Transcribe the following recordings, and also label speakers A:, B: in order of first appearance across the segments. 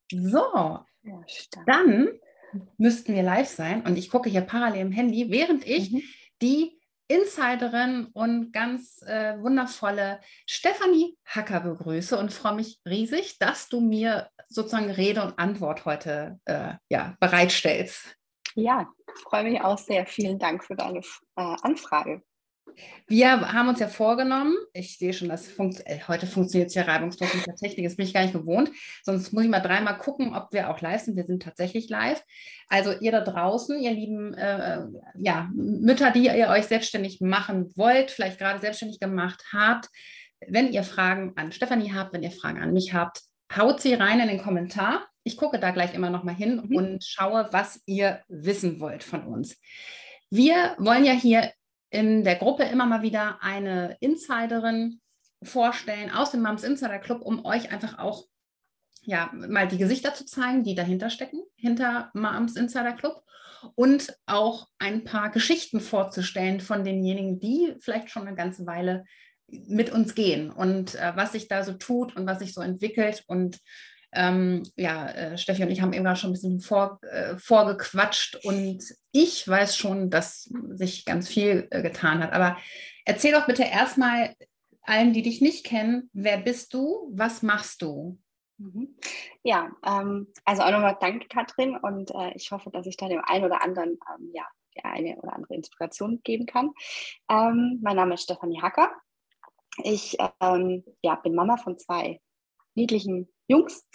A: So,
B: Ja, stark.
A: dann müssten wir live sein und ich gucke hier parallel im Handy, während ich
B: Mhm.
A: die Insiderin und ganz wundervolle Stefanie Hacker begrüße und freue mich riesig, dass du mir sozusagen Rede und Antwort heute ja, bereitstellst.
B: Ja, freue mich auch sehr. Vielen Dank für deine Anfrage.
A: Wir haben uns ja vorgenommen, ich sehe schon, heute funktioniert es ja reibungslos mit der Technik, das bin ich gar nicht gewohnt, sonst muss ich mal dreimal gucken, ob wir auch live sind. Wir sind tatsächlich live. Also ihr da draußen, ihr lieben ja, Mütter, die ihr euch selbstständig machen wollt, vielleicht gerade selbstständig gemacht habt, wenn ihr Fragen an Stefanie habt, wenn ihr Fragen an mich habt, haut sie rein in den Kommentar. Ich gucke da gleich immer noch mal hin
B: Mhm.
A: und schaue, was ihr wissen wollt von uns. Wir wollen ja hier in der Gruppe immer mal wieder eine Insiderin vorstellen aus dem Moms Insider Club, um euch einfach auch ja, mal die Gesichter zu zeigen, die dahinter stecken, hinter Moms Insider Club und auch ein paar Geschichten vorzustellen von denjenigen, die vielleicht schon eine ganze Weile mit uns gehen und was sich da so tut und was sich so entwickelt. Und ja, Steffi und ich haben eben gerade schon ein bisschen vorgequatscht und ich weiß schon, dass sich ganz viel getan hat. Aber erzähl doch bitte erstmal allen, die dich nicht kennen, wer bist du, was machst du?
B: Mhm. Ja, also auch nochmal danke, Katrin, und ich hoffe, dass ich da dem einen oder anderen ja, die eine oder andere Inspiration geben kann. Mein Name ist Stefanie Hacker. Ich ja, bin Mama von zwei niedlichen Jungs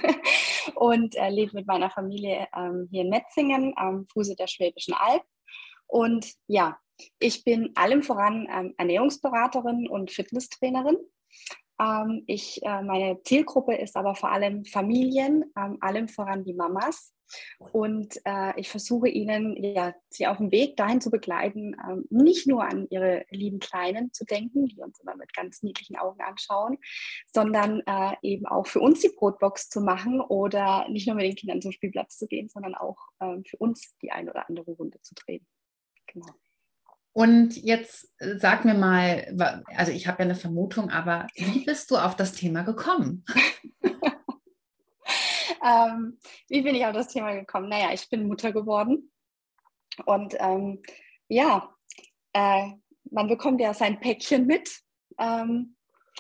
B: und lebe mit meiner Familie hier in Metzingen am Fuße der Schwäbischen Alb. Und ja, ich bin allem voran Ernährungsberaterin und Fitnesstrainerin. Meine Zielgruppe ist aber vor allem Familien, allem voran die Mamas. Und ich versuche ihnen, ja, sie auf dem Weg dahin zu begleiten, nicht nur an ihre lieben Kleinen zu denken, die uns immer mit ganz niedlichen Augen anschauen, sondern eben auch für uns die Brotbox zu machen oder nicht nur mit den Kindern zum Spielplatz zu gehen, sondern auch für uns die ein oder andere Runde zu drehen. Genau.
A: Und jetzt sag mir mal, also ich habe ja eine Vermutung, aber wie bist du auf das Thema gekommen?
B: Wie bin ich auf das Thema gekommen? Naja, ich bin Mutter geworden und ja, äh, man bekommt ja sein Päckchen mit ähm,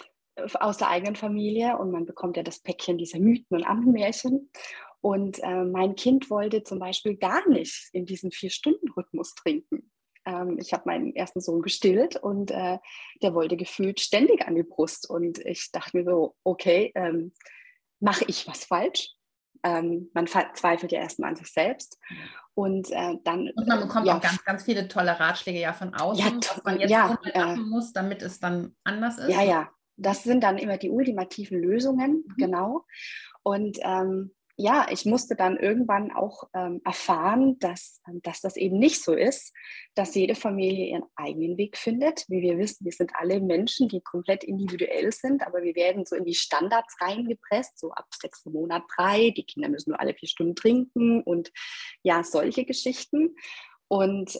B: aus der eigenen Familie und man bekommt ja das Päckchen dieser Mythen und Ammenmärchen. Und mein Kind wollte zum Beispiel gar nicht in diesen 4-Stunden-Rhythmus trinken. Ich habe meinen ersten Sohn gestillt und der wollte gefühlt ständig an die Brust. Und ich dachte mir so, okay, mache ich was falsch? Man zweifelt ja erstmal an sich selbst. Und dann,
A: Und man bekommt
B: ja,
A: auch ganz, ganz viele tolle Ratschläge ja von
B: ja,
A: außen, was man jetzt
B: ja,
A: wohl machen muss, damit es dann anders
B: ja,
A: ist.
B: ja, das sind dann immer die ultimativen Lösungen,
A: Mhm.
B: genau. Und ja, ich musste dann irgendwann auch erfahren, dass das eben nicht so ist, dass jede Familie ihren eigenen Weg findet. Wie wir wissen, wir sind alle Menschen, die komplett individuell sind, aber wir werden so in die Standards reingepresst, so ab 6. Monat 3, die Kinder müssen nur alle 4 Stunden trinken und ja, solche Geschichten. Und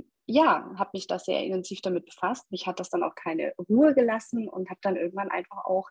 B: ja, habe mich da sehr intensiv damit befasst. Mich hat das dann auch keine Ruhe gelassen und habe dann irgendwann einfach auch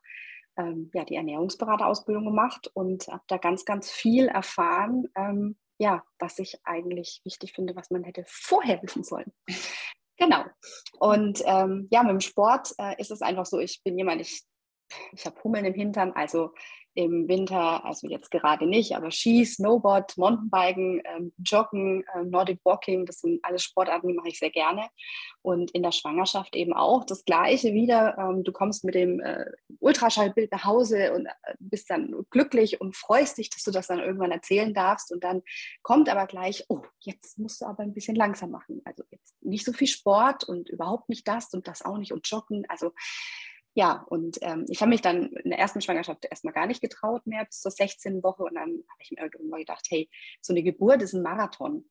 B: ja, die Ernährungsberaterausbildung gemacht und habe da ganz, ganz viel erfahren, ja, was ich eigentlich wichtig finde, was man hätte vorher wissen sollen. Genau. Und ja, mit dem Sport ist es einfach so, ich bin jemand, ich habe Hummeln im Hintern, also im Winter, also jetzt gerade nicht, aber Ski, Snowboard, Mountainbiken, Joggen, Nordic Walking, das sind alles Sportarten, die mache ich sehr gerne. Und in der Schwangerschaft eben auch das Gleiche wieder. Du kommst mit dem Ultraschallbild nach Hause und bist dann glücklich und freust dich, dass du das dann irgendwann erzählen darfst. Und dann kommt aber gleich, oh, jetzt musst du aber ein bisschen langsam machen. Also jetzt nicht so viel Sport und überhaupt nicht das und das auch nicht und Joggen. Also ja, und ich habe mich dann in der ersten Schwangerschaft erstmal gar nicht getraut mehr bis zur 16. Woche. Und dann habe ich mir irgendwann gedacht, hey, so eine Geburt ist ein Marathon.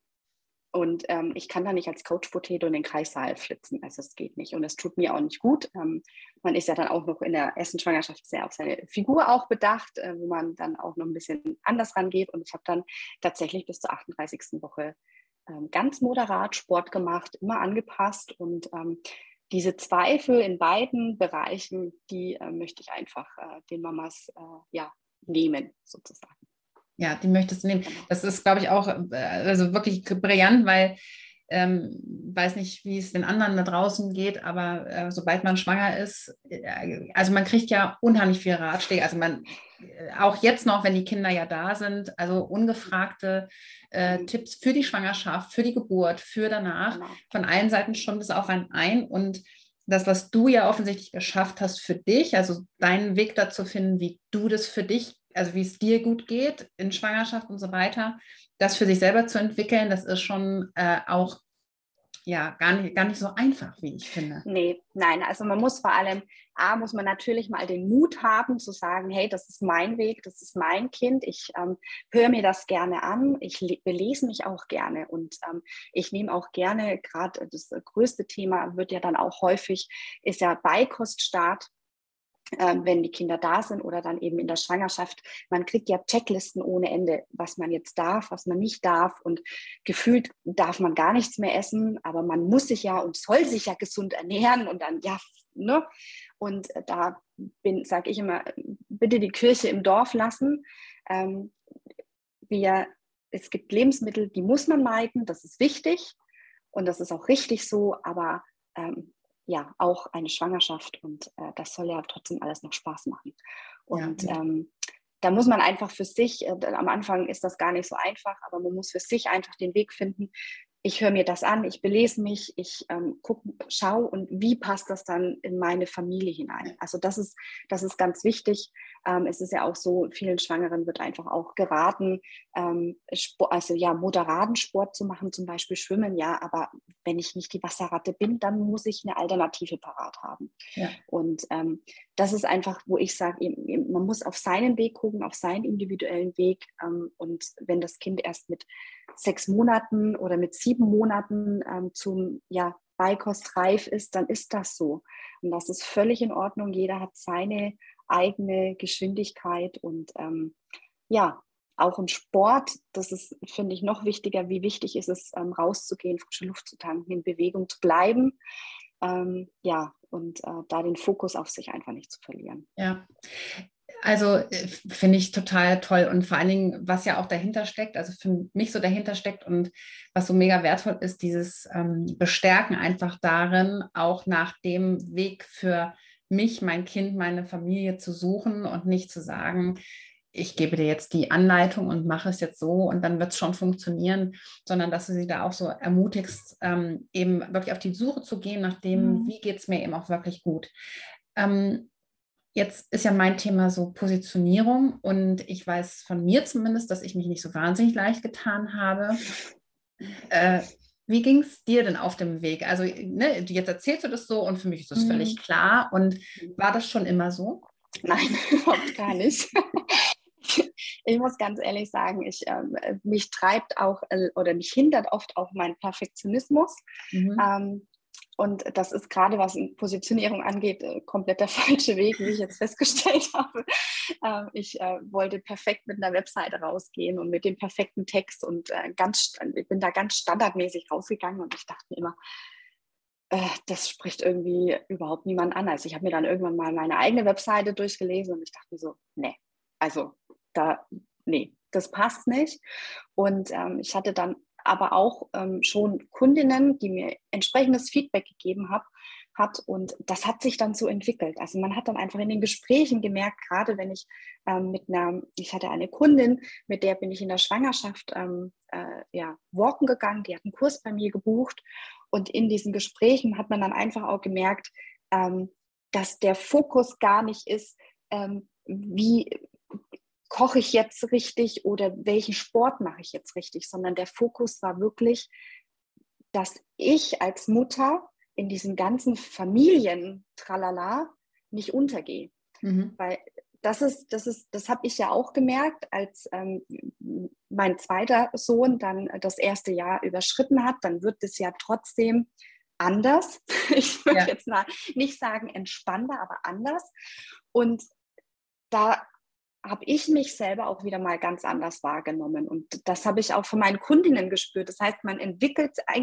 B: Und ich kann da nicht als Couch Potato in den Kreissaal flitzen. Also es geht nicht. Und es tut mir auch nicht gut. Man ist ja dann auch noch in der ersten Schwangerschaft sehr auf seine Figur auch bedacht, wo man dann auch noch ein bisschen anders rangeht. Und ich habe dann tatsächlich bis zur 38. Woche ganz moderat Sport gemacht, immer angepasst. Und diese Zweifel in beiden Bereichen, die möchte ich einfach den Mamas ja, nehmen, sozusagen.
A: Ja, die möchtest du nehmen. Das ist, glaube ich, auch also wirklich brillant, weil weiß nicht, wie es den anderen da draußen geht, aber sobald man schwanger ist, also man kriegt ja unheimlich viel Ratschläge. Also man, auch jetzt noch, wenn die Kinder ja da sind, also ungefragte Tipps für die Schwangerschaft, für die Geburt, für danach.
B: Genau.
A: Von allen Seiten schon das auf einen ein. Und das, was du ja offensichtlich geschafft hast für dich, also deinen Weg dazu finden, wie du das für dich, also wie es dir gut geht in Schwangerschaft und so weiter, das für sich selber zu entwickeln, das ist schon auch ja gar nicht so einfach, wie ich finde.
B: Nee, nein, also man muss vor allem, muss man natürlich mal den Mut haben zu sagen, hey, das ist mein Weg, das ist mein Kind, ich höre mir das gerne an, ich belese mich auch gerne und ich nehme auch gerne, gerade das größte Thema wird ja dann auch häufig, ist ja Beikoststart, wenn die Kinder da sind oder dann eben in der Schwangerschaft. Man kriegt ja Checklisten ohne Ende, was man jetzt darf, was man nicht darf und gefühlt darf man gar nichts mehr essen, aber man muss sich ja und soll sich ja gesund ernähren und dann, ja, ne? Und da sage ich immer, bitte die Kirche im Dorf lassen. Es gibt Lebensmittel, die muss man meiden, das ist wichtig und das ist auch richtig so, aber ja, auch eine Schwangerschaft und das soll ja trotzdem alles noch Spaß machen. Und
A: Ja.
B: da muss man einfach für sich, am Anfang ist das gar nicht so einfach, aber man muss für sich einfach den Weg finden. Ich höre mir das an, ich belese mich, ich schaue und wie passt das dann in meine Familie hinein. Also das ist ganz wichtig. Es ist ja auch so, vielen Schwangeren wird einfach auch geraten, also ja, moderaten Sport zu machen, zum Beispiel Schwimmen, ja, aber wenn ich nicht die Wasserratte bin, dann muss ich eine Alternative parat haben.
A: Ja.
B: Und das ist einfach, wo ich sage, man muss auf seinen Weg gucken, auf seinen individuellen Weg. Und wenn das Kind erst mit 6 Monaten oder mit 7 Monaten zum Beikost reif ist, dann ist das so. Und das ist völlig in Ordnung. Jeder hat seine eigene Geschwindigkeit und auch im Sport, das ist, finde ich, noch wichtiger. Wie wichtig ist es, rauszugehen, frische Luft zu tanken, in Bewegung zu bleiben. Und da den Fokus auf sich einfach nicht zu verlieren.
A: Ja, also finde ich total toll und vor allen Dingen, was ja auch dahinter steckt, also für mich so dahinter steckt und was so mega wertvoll ist, dieses Bestärken einfach darin, auch nach dem Weg für mich, mein Kind, meine Familie zu suchen und nicht zu sagen, ich gebe dir jetzt die Anleitung und mache es jetzt so und dann wird es schon funktionieren, sondern dass du sie da auch so ermutigst, eben wirklich auf die Suche zu gehen, nach dem, wie geht es mir eben auch wirklich gut. Jetzt ist ja mein Thema so Positionierung und ich weiß von mir zumindest, dass ich mich nicht so wahnsinnig leicht getan habe. Wie ging es dir denn auf dem Weg? Also ne, jetzt erzählst du das so und für mich ist das völlig klar. Und war das schon immer so?
B: Nein, überhaupt gar nicht. Ich muss ganz ehrlich sagen, mich treibt auch oder mich hindert oft auch mein Perfektionismus. Und das ist gerade, was Positionierung angeht, komplett der falsche Weg, wie ich jetzt festgestellt habe. Ich wollte perfekt mit einer Webseite rausgehen und mit dem perfekten Text und ich bin da ganz standardmäßig rausgegangen und ich dachte mir immer, das spricht irgendwie überhaupt niemand an. Also ich habe mir dann irgendwann mal meine eigene Webseite durchgelesen und ich dachte mir so, nee, das passt nicht. Und ich hatte dann aber auch schon Kundinnen, die mir entsprechendes Feedback gegeben hat und das hat sich dann so entwickelt. Also man hat dann einfach in den Gesprächen gemerkt, gerade wenn ich ich hatte eine Kundin, mit der bin ich in der Schwangerschaft walken gegangen, die hat einen Kurs bei mir gebucht und in diesen Gesprächen hat man dann einfach auch gemerkt, dass der Fokus gar nicht ist, wie koche ich jetzt richtig oder welchen Sport mache ich jetzt richtig, sondern der Fokus war wirklich, dass ich als Mutter in diesem ganzen Familien-Tralala nicht untergehe. Weil das habe ich ja auch gemerkt, als mein zweiter Sohn dann das erste Jahr überschritten hat, dann wird es ja trotzdem anders. Ich würde jetzt mal nicht sagen entspannter, aber anders. Und da habe ich mich selber auch wieder mal ganz anders wahrgenommen. Und das habe ich auch von meinen Kundinnen gespürt. Das heißt, man entwickelt eigentlich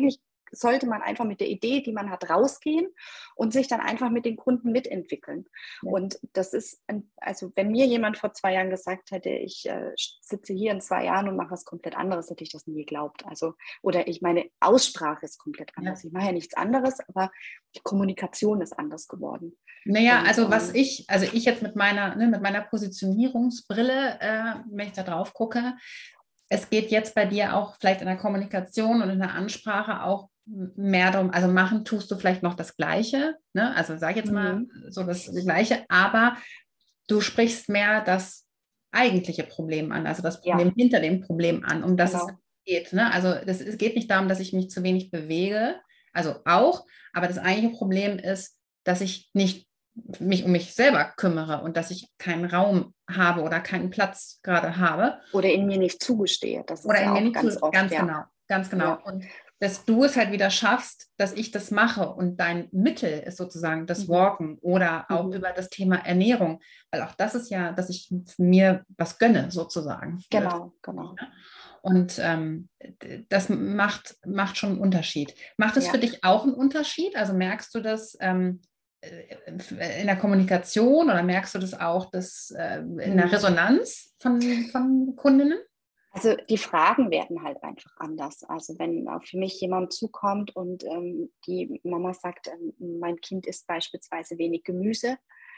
B: sollte man einfach mit der Idee, die man hat, rausgehen und sich dann einfach mit den Kunden mitentwickeln. Ja. Und das ist, also wenn mir jemand vor 2 Jahren gesagt hätte, ich sitze hier in 2 Jahren und mache was komplett anderes, hätte ich das nie geglaubt. Also, oder meine Aussprache ist komplett anders. Ich mache ja nichts anderes, aber die Kommunikation ist anders geworden.
A: Naja, also ich jetzt mit meiner Positionierungsbrille, wenn ich da drauf gucke, es geht jetzt bei dir auch vielleicht in der Kommunikation und in der Ansprache auch mehr darum, also machen tust du vielleicht noch das Gleiche, ne? Also sag jetzt mal so das Gleiche, aber du sprichst mehr das eigentliche Problem an, also das Problem hinter dem Problem an, um das es geht, ne? Also es geht nicht darum, dass ich mich zu wenig bewege, also auch, aber das eigentliche Problem ist, dass ich nicht mich um mich selber kümmere und dass ich keinen Raum habe oder keinen Platz gerade habe.
B: Oder in mir nicht zugestehe. Das ist ja auch ganz oft.
A: Ganz genau. Ja. Und dass du es halt wieder schaffst, dass ich das mache und dein Mittel ist sozusagen das Walken oder auch über das Thema Ernährung, weil auch das ist ja, dass ich mir was gönne sozusagen.
B: Genau.
A: Und das macht schon einen Unterschied. Macht es für dich auch einen Unterschied? Also merkst du das in der Kommunikation oder merkst du das auch in der Resonanz von Kundinnen?
B: Also die Fragen werden halt einfach anders. Also wenn für mich jemand zukommt und die Mama sagt, mein Kind isst beispielsweise wenig Gemüse,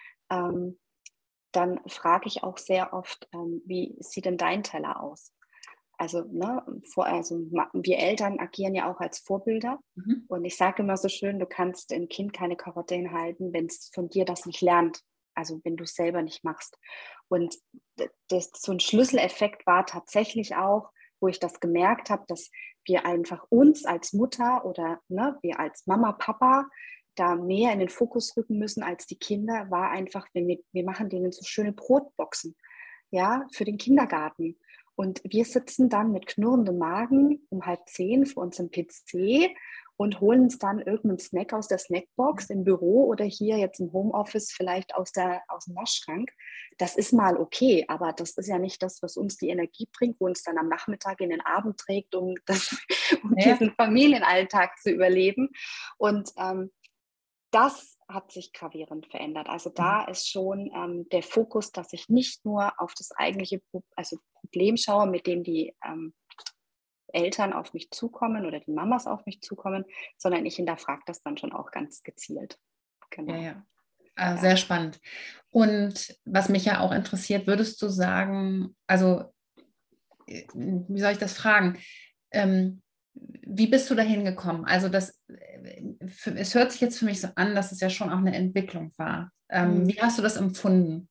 B: dann frage ich auch sehr oft, wie sieht denn dein Teller aus? Also, wir Eltern agieren ja auch als Vorbilder. Und ich sage immer so schön, du kannst dem Kind keine Karotte hinhalten, wenn es von dir das nicht lernt. Also wenn du es selber nicht machst. Und so ein Schlüsseleffekt war tatsächlich auch, wo ich das gemerkt habe, dass wir einfach uns als Mutter oder wir als Mama, Papa da mehr in den Fokus rücken müssen als die Kinder, war einfach, wir machen denen so schöne Brotboxen, ja, für den Kindergarten. Und wir sitzen dann mit knurrendem Magen um 9:30 vor unserem PC und holen uns dann irgendeinen Snack aus der Snackbox im Büro oder hier jetzt im Homeoffice vielleicht aus dem Naschschrank. Das ist mal okay, aber das ist ja nicht das, was uns die Energie bringt, wo uns dann am Nachmittag in den Abend trägt, um diesen Familienalltag zu überleben. Und das hat sich gravierend verändert. Also da ist schon der Fokus, dass ich nicht nur auf das eigentliche Problem schaue, mit dem die Eltern auf mich zukommen oder die Mamas auf mich zukommen, sondern ich hinterfrage das dann schon auch ganz gezielt.
A: Genau. Ja. Sehr spannend. Und was mich ja auch interessiert, würdest du sagen, also wie soll ich das fragen? Wie bist du dahin gekommen? Also es hört sich jetzt für mich so an, dass es ja schon auch eine Entwicklung war. Wie hast du das empfunden?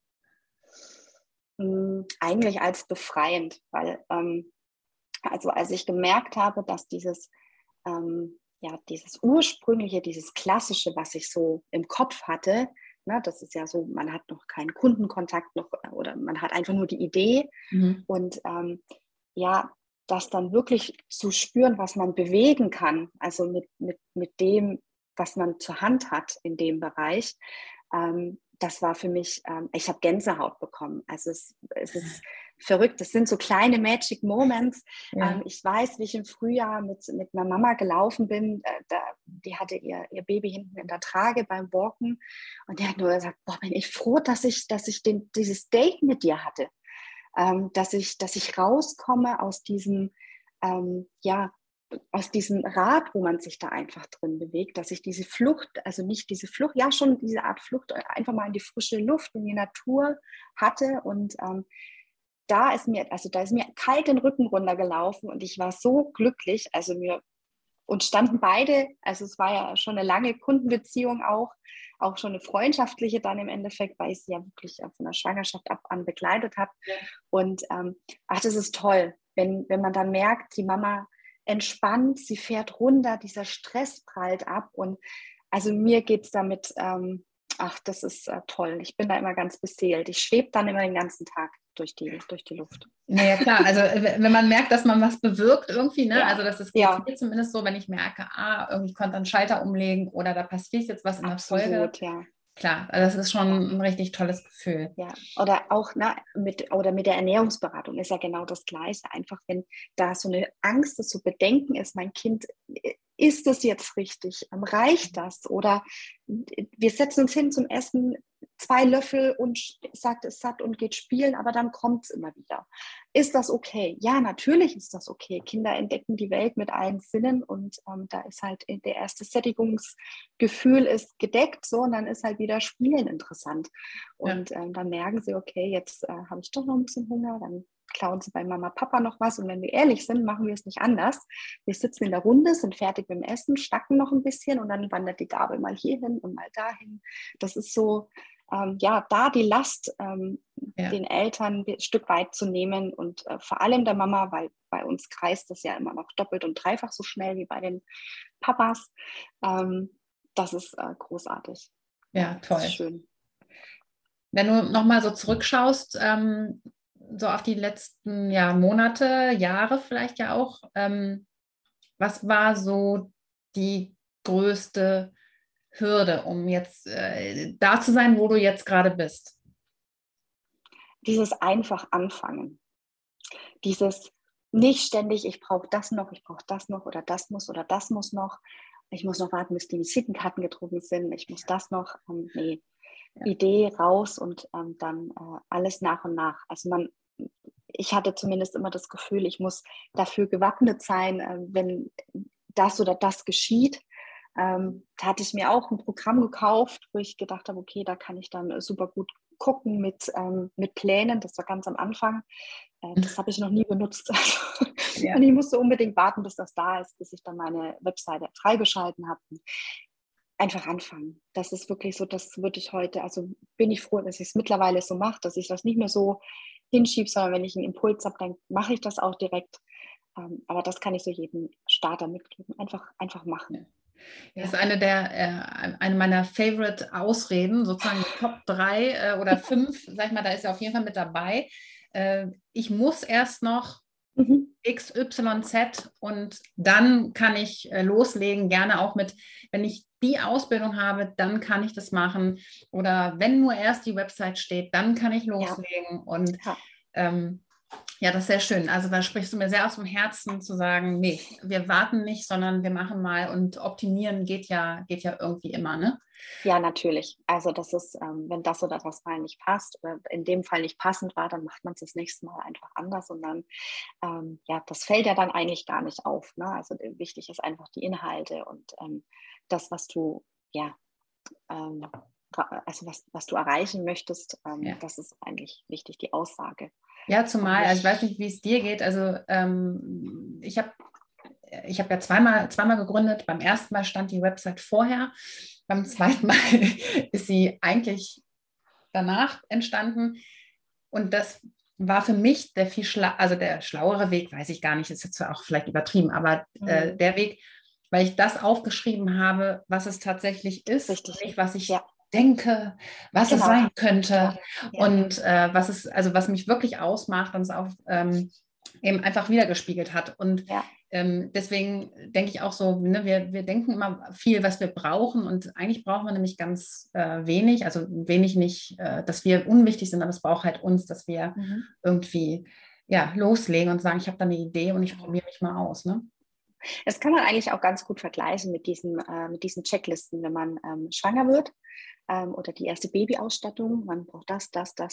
B: Eigentlich als befreiend, weil als ich gemerkt habe, dass dieses ursprüngliche, dieses klassische, was ich so im Kopf hatte, das ist ja so, man hat noch keinen Kundenkontakt noch oder man hat einfach nur die Idee und das dann wirklich zu spüren, was man bewegen kann, also mit dem, was man zur Hand hat in dem Bereich, das war für mich, ich habe Gänsehaut bekommen. Also es ist verrückt, das sind so kleine Magic Moments. Ja. Ich weiß, wie ich im Frühjahr mit einer Mama gelaufen bin, die hatte ihr Baby hinten in der Trage beim Walken und die hat nur gesagt, boah, bin ich froh, dass ich dieses Date mit dir hatte. Dass ich rauskomme aus diesem Rad, wo man sich da einfach drin bewegt, dass ich diese Flucht, also nicht diese Flucht, ja schon diese Art Flucht, einfach mal in die frische Luft, in die Natur hatte und da ist mir kalt den Rücken runtergelaufen und ich war so glücklich, und standen beide, also es war ja schon eine lange Kundenbeziehung auch schon eine freundschaftliche dann im Endeffekt, weil ich sie ja wirklich von der Schwangerschaft an begleitet habe. Ja. Und das ist toll, wenn man dann merkt, die Mama entspannt, sie fährt runter, dieser Stress prallt ab und also mir geht es damit, das ist toll. Ich bin da immer ganz beseelt. Ich schwebe dann immer den ganzen Tag durch die Luft.
A: Naja, klar. Also wenn man merkt, dass man was bewirkt irgendwie, ne? Ja. Also das geht mir zumindest so, wenn ich merke, irgendwie konnte einen Schalter umlegen oder da passiert jetzt was in der Folge.
B: Ja.
A: klar. Also das ist schon ein richtig tolles Gefühl.
B: Ja, oder auch mit der Ernährungsberatung ist ja genau das Gleiche. Einfach, wenn da so eine Angst ist, so Bedenken ist, mein Kind, ist das jetzt richtig? Reicht das? Oder wir setzen uns hin zum Essen, 2 Löffel und sagt, es ist satt und geht spielen, aber dann kommt es immer wieder. Ist das okay? Ja, natürlich ist das okay. Kinder entdecken die Welt mit allen Sinnen und da ist halt der erste Sättigungsgefühl ist gedeckt, so, und dann ist halt wieder Spielen interessant.
A: Ja.
B: Und dann merken sie, okay, jetzt habe ich doch noch ein bisschen Hunger, dann klauen sie bei Mama, Papa noch was. Und wenn wir ehrlich sind, machen wir es nicht anders. Wir sitzen in der Runde, sind fertig mit dem Essen, stacken noch ein bisschen und dann wandert die Gabel mal hierhin und mal dahin. Das ist so, da die Last den Eltern ein Stück weit zu nehmen und vor allem der Mama, weil bei uns kreist das ja immer noch doppelt und dreifach so schnell wie bei den Papas. Das ist großartig.
A: Ja,
B: Das
A: toll.
B: ist schön.
A: Wenn du nochmal so zurückschaust, so auf die letzten Monate, Jahre vielleicht ja auch, was war so die größte Hürde, um jetzt da zu sein, wo du jetzt gerade bist?
B: Dieses einfach anfangen. Dieses nicht ständig, ich brauche das noch oder das muss noch. Ich muss noch warten, bis die Visitenkarten gedruckt sind. Ich muss das noch. Nee, Idee raus und dann alles nach und nach. Also ich hatte zumindest immer das Gefühl, ich muss dafür gewappnet sein, wenn das oder das geschieht. Da hatte ich mir auch ein Programm gekauft, wo ich gedacht habe, okay, da kann ich dann super gut gucken mit Plänen. Das war ganz am Anfang. Das habe ich noch nie benutzt.
A: Ja.
B: Und ich musste unbedingt warten, bis das da ist, bis ich dann meine Webseite freigeschalten habe. Einfach anfangen. Das ist wirklich so, das würde ich heute, also bin ich froh, dass ich es mittlerweile so mache, dass ich das nicht mehr so hinschiebe, sondern wenn ich einen Impuls habe, dann mache ich das auch direkt. Aber das kann ich so jedem Starter mitgeben. Einfach machen.
A: Das ist eine meiner Favorite-Ausreden, sozusagen Top 3 oder 5, sag ich mal, da ist ja auf jeden Fall mit dabei. Ich muss erst noch X, Y, Z und dann kann ich loslegen, gerne auch mit, wenn ich die Ausbildung habe, dann kann ich das machen. Oder wenn nur erst die Website steht, dann kann ich loslegen. Und ja, das ist sehr schön. Also da sprichst du mir sehr aus dem Herzen zu sagen, nee, wir warten nicht, sondern wir machen mal und optimieren geht ja irgendwie immer, ne?
B: Ja, natürlich. Also das ist, wenn das oder das mal nicht passt oder in dem Fall nicht passend war, dann macht man es das nächste Mal einfach anders und dann, das fällt ja dann eigentlich gar nicht auf. Ne? Also wichtig ist einfach die Inhalte und das, was du, also was du erreichen möchtest, das ist eigentlich wichtig, die Aussage.
A: Ja, zumal, also ich weiß nicht, wie es dir geht. Also ich habe ja zweimal gegründet. Beim ersten Mal stand die Website vorher. Beim zweiten Mal ist sie eigentlich danach entstanden. Und das war für mich der der schlauere Weg, weiß ich gar nicht, ist jetzt auch vielleicht übertrieben, aber der Weg, weil ich das aufgeschrieben habe, was es tatsächlich ist, nicht was ich denke, was es sein könnte und was mich wirklich ausmacht und es auch eben einfach wiedergespiegelt hat. Und deswegen denke ich auch so, ne, wir denken immer viel, was wir brauchen und eigentlich brauchen wir nämlich ganz wenig, also wenig nicht, dass wir unwichtig sind, aber es braucht halt uns, dass wir irgendwie loslegen und sagen, ich habe da eine Idee und ich probiere mich mal aus. Ne?
B: Das kann man eigentlich auch ganz gut vergleichen mit diesen Checklisten, wenn man schwanger wird oder die erste Babyausstattung. Man braucht das.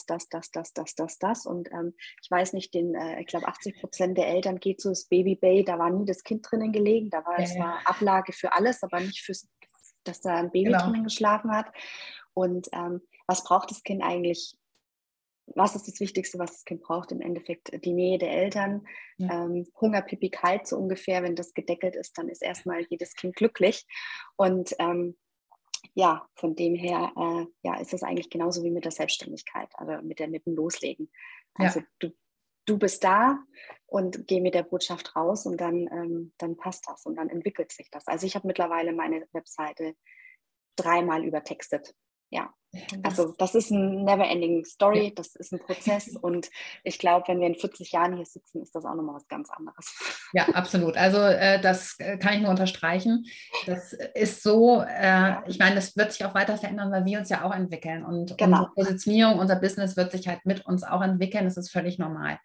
B: Und ich weiß nicht, ich glaube 80% der Eltern geht so das Baby-Bay, da war nie das Kind drinnen gelegen. Es war Ablage für alles, aber nicht dass da ein Baby drinnen geschlafen hat. Und was braucht das Kind eigentlich? Was ist das Wichtigste, was das Kind braucht? Im Endeffekt die Nähe der Eltern. Hunger, Pipi, kalt so ungefähr. Wenn das gedeckelt ist, dann ist erstmal jedes Kind glücklich. Und von dem her ist das eigentlich genauso wie mit der Selbstständigkeit, also mit dem Loslegen. Also du bist da und geh mit der Botschaft raus und dann passt das und dann entwickelt sich das. Also ich habe mittlerweile meine Webseite 3-mal übertextet. Ja, also das ist ein never-ending Story, das ist ein Prozess und ich glaube, wenn wir in 40 Jahren hier sitzen, ist das auch nochmal was ganz anderes.
A: Ja, absolut. Also das kann ich nur unterstreichen. Das ist so, ich meine, das wird sich auch weiter verändern, weil wir uns ja auch entwickeln und unsere
B: Genau.
A: Positionierung, unser Business wird sich halt mit uns auch entwickeln. Das ist völlig normal.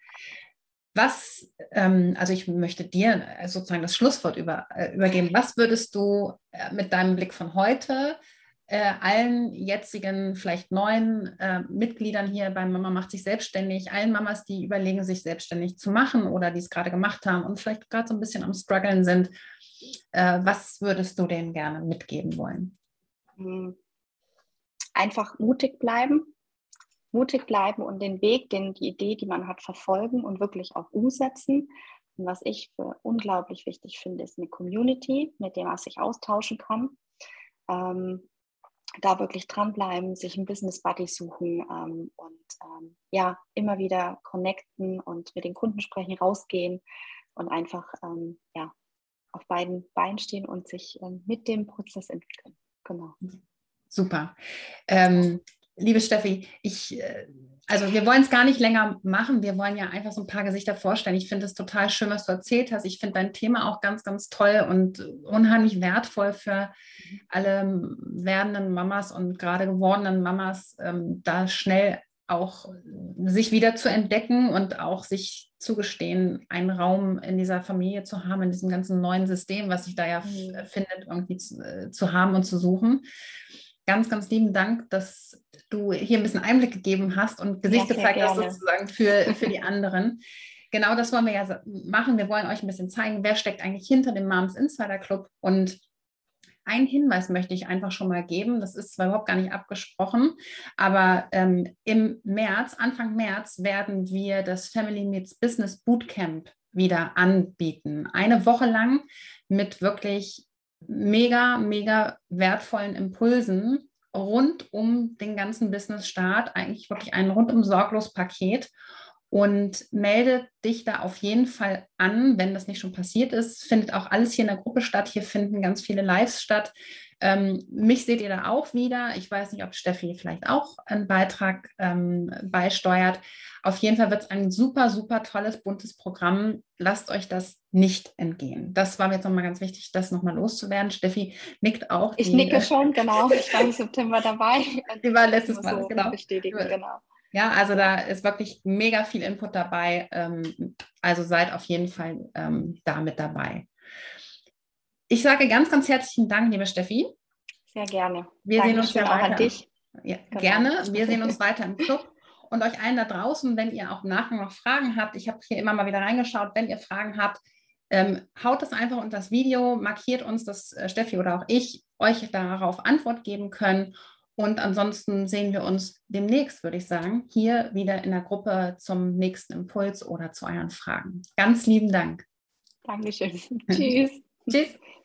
A: Also ich möchte dir sozusagen das Schlusswort übergeben. Was würdest du mit deinem Blick von heute allen jetzigen, vielleicht neuen Mitgliedern hier bei Mama macht sich selbstständig, allen Mamas, die überlegen, sich selbstständig zu machen oder die es gerade gemacht haben und vielleicht gerade so ein bisschen am Struggeln sind, was würdest du denen gerne mitgeben wollen?
B: Einfach mutig bleiben und den Weg, die Idee, die man hat, verfolgen und wirklich auch umsetzen. Und was ich für unglaublich wichtig finde, ist eine Community, mit der man sich austauschen kann. Da wirklich dranbleiben, sich einen Business Buddy suchen und ja, immer wieder connecten und mit den Kunden sprechen, rausgehen und einfach ja, auf beiden Beinen stehen und sich mit dem Prozess entwickeln. Genau.
A: Super. Liebe Steffi, also wir wollen es gar nicht länger machen. Wir wollen ja einfach so ein paar Gesichter vorstellen. Ich finde es total schön, was du erzählt hast. Ich finde dein Thema auch ganz, ganz toll und unheimlich wertvoll für alle werdenden Mamas und gerade gewordenen Mamas, da schnell auch sich wieder zu entdecken und auch sich zugestehen, einen Raum in dieser Familie zu haben, in diesem ganzen neuen System, was sich da ja findet, irgendwie zu haben und zu suchen. Ganz, ganz lieben Dank, dass du hier ein bisschen Einblick gegeben hast und Gesicht gezeigt hast sozusagen für die anderen. Genau das wollen wir ja machen. Wir wollen euch ein bisschen zeigen, wer steckt eigentlich hinter dem Moms Insider Club. Und einen Hinweis möchte ich einfach schon mal geben. Das ist zwar überhaupt gar nicht abgesprochen, aber im März, Anfang März, werden wir das Family Meets Business Bootcamp wieder anbieten. Eine Woche lang mit wirklich mega, mega wertvollen Impulsen rund um den ganzen Business-Start, eigentlich wirklich ein rundum sorglos Paket. Und melde dich da auf jeden Fall an, wenn das nicht schon passiert ist. Findet auch alles hier in der Gruppe statt. Hier finden ganz viele Lives statt. Mich seht ihr da auch wieder. Ich weiß nicht, ob Steffi vielleicht auch einen Beitrag beisteuert. Auf jeden Fall wird es ein super, super tolles, buntes Programm. Lasst euch das nicht entgehen. Das war mir jetzt nochmal ganz wichtig, das nochmal loszuwerden. Steffi nickt auch.
B: Ich nicke schon, genau. Ich war im September dabei.
A: Die war letztes Mal,
B: so
A: genau.
B: Bestätigen, genau.
A: Ja, also da ist wirklich mega viel Input dabei. Also seid auf jeden Fall da mit dabei. Ich sage ganz, ganz herzlichen Dank, liebe Steffi.
B: Sehr gerne.
A: Wir sehen uns ja weiter.
B: Auch an dich.
A: Ja, genau. Gerne. Wir sehen uns weiter im Club. Und euch allen da draußen, wenn ihr auch nachher noch Fragen habt, ich habe hier immer mal wieder reingeschaut, wenn ihr Fragen habt, haut es einfach unter das Video, markiert uns, dass Steffi oder auch ich euch darauf Antwort geben können. Und ansonsten sehen wir uns demnächst, würde ich sagen, hier wieder in der Gruppe zum nächsten Impuls oder zu euren Fragen. Ganz lieben Dank.
B: Dankeschön. Tschüss.
A: Tschüss.